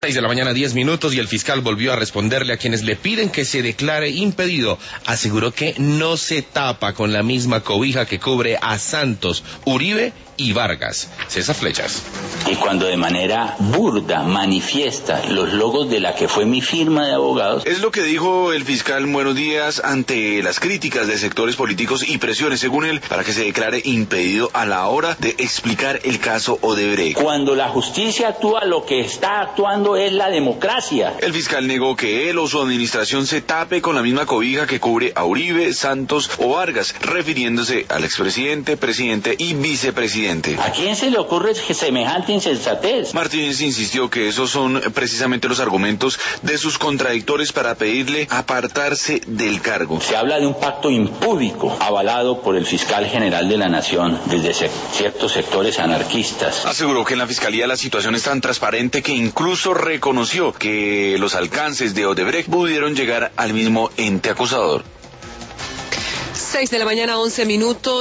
6 de la mañana, 10 minutos, y el fiscal volvió a responderle a quienes le piden que se declare impedido. Aseguró que no se tapa con la misma cobija que cubre a Santos, Uribe y Vargas. César Flechas. Y cuando de manera burda manifiesta los logos de la que fue mi firma de abogados. Es lo que dijo el fiscal Buenos Días ante las críticas de sectores políticos y presiones, según él, para que se declare impedido a la hora de explicar el caso Odebrecht. Cuando la justicia actúa, lo que está actuando es la democracia. El fiscal negó que él o su administración se tape con la misma cobija que cubre a Uribe, Santos o Vargas, refiriéndose al expresidente, presidente y vicepresidente. ¿A quién se le ocurre semejante insensatez? Martínez insistió que esos son precisamente los argumentos de sus contradictores para pedirle apartarse del cargo. Se habla de un pacto impúdico avalado por el fiscal general de la Nación desde ciertos sectores anarquistas. Aseguró que en la fiscalía la situación es tan transparente que incluso reconoció que los alcances de Odebrecht pudieron llegar al mismo ente acusador. 6 de la mañana, 11 minutos.